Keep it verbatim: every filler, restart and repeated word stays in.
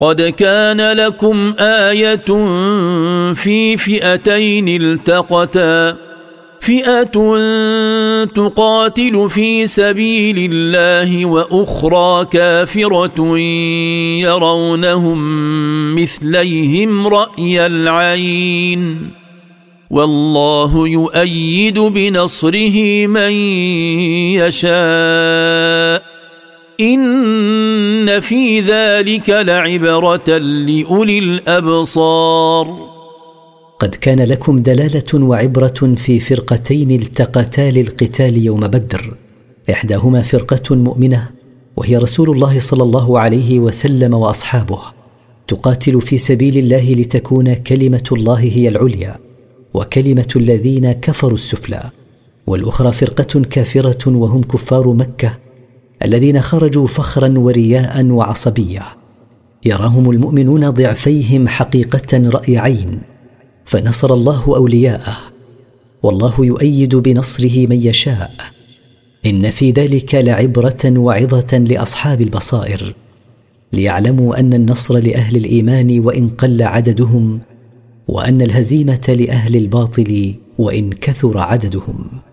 قد كان لكم آية في فئتين التقتا فئة تقاتل في سبيل الله وأخرى كافرة يرونهم مثليهم رأي العين والله يؤيد بنصره من يشاء إن في ذلك لعبرة لأولي الأبصار. قد كان لكم دلالة وعبرة في فرقتين التقتا للقتال يوم بدر، إحداهما فرقة مؤمنة وهي رسول الله صلى الله عليه وسلم وأصحابه تقاتل في سبيل الله لتكون كلمة الله هي العليا وكلمة الذين كفروا السفلى، والأخرى فرقة كافرة وهم كفار مكة الذين خرجوا فخرا ورياء وعصبية، يراهم المؤمنون ضعفيهم حقيقة رأي عين، فنصر الله أولياءه والله يؤيد بنصره من يشاء. إن في ذلك لعبرة وعظة لأصحاب البصائر ليعلموا أن النصر لأهل الإيمان وإن قل عددهم، وأن الهزيمة لأهل الباطل وإن كثر عددهم.